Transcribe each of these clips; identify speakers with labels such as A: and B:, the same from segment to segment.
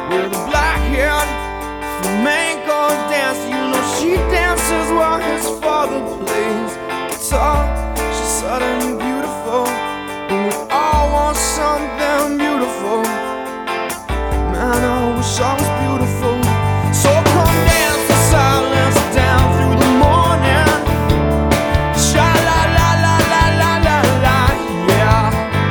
A: with a black hair, flamenco dancer. You know she dances while his father plays guitar. She's suddenly beautiful, and we all want something beautiful. Man, I wish I was beautiful. So come dance the silence down through the morning. Sha la la la la la la la, yeah.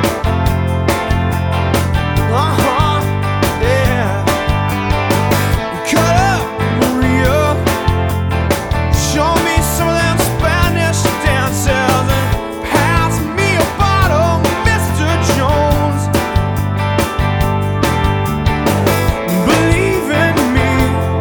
A: Yeah. Cut up, Maria. Show me some of them Spanish dances and pass me a bottle, Mr. Jones. Believe in me,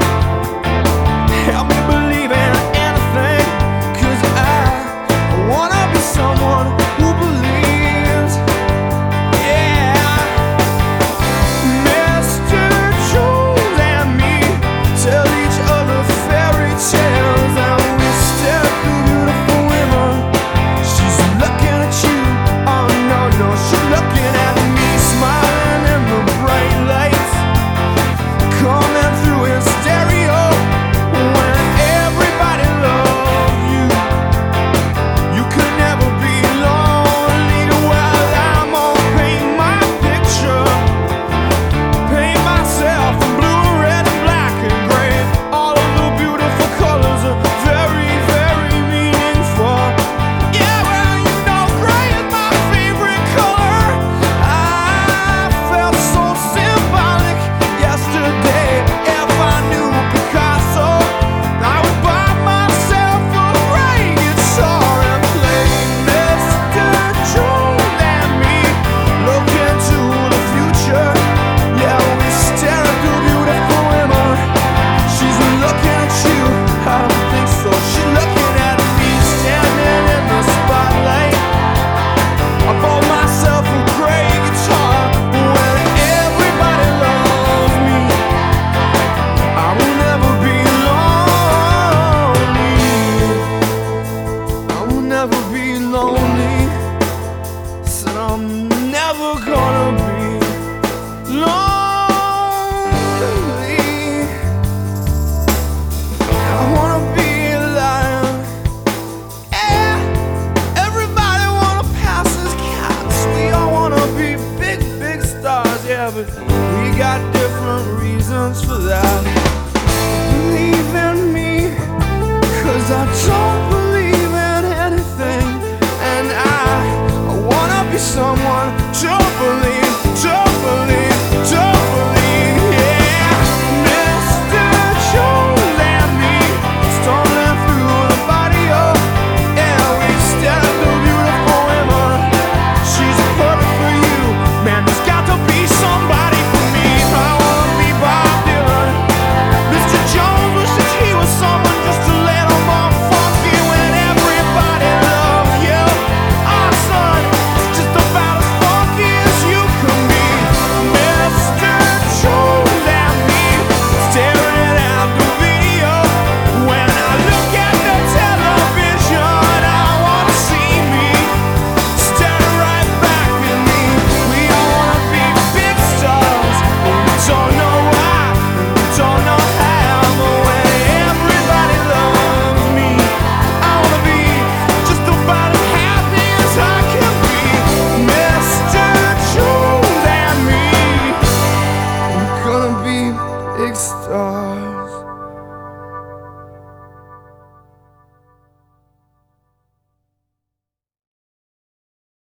A: help me believe in anything, 'cause I wanna be someone who believes. Yeah. Mr. Jones and me tell each other fairy tales, and we stare through beautiful women. She's looking at you, oh no, no, she's looking at me, smiling in the bright lights coming through his stereo. When everybody loves you, you could never be lonely. Well, I'm gonna paint my picture, paint myself in blue, red, and black and gray. All of the beautiful colors are very, very meaningful. Yeah, well, you know gray is my favorite color. I felt so symbolic yesterday. If I knew Picasso, I would buy myself a gray guitar and play Mr. Jones and me. Look into the future. Yeah, we stare through beautiful women. She's looking at you, I don't think so. She's looking at me, standing in the spotlight. I bought myself a gray guitar. When everybody loves me, I will never be lonely. I will never be lonely. Said I'm never gonna be lonely. I wanna be a lion. Yeah, everybody wanna pass as cats. We all wanna be big, big stars. Yeah, but we got different reasons for that. Believe in me, 'cause I don't believe in anything, and I wanna be someone to believe, to believe, to believe. Yeah, Mr. Jones and me, stumbling through the barrio. Yeah, we stare through beautiful women. She's perfect for you, man. There's got to be somebody for me. I wanna be Bob Dylan. Mr. Jones wishes he was someone just a little more funky. When everybody loves you, our son is just about as funky as you can be. Mr. Jones and me, staring at the video. When I look at the television, I wanna see me staring right back at me. We all wanna be big stars, but we don't know why, and we don't know how. But when everybody loves me, I wanna be just about as happy as I can be. Mr. Jones and me, we're gonna be big stars.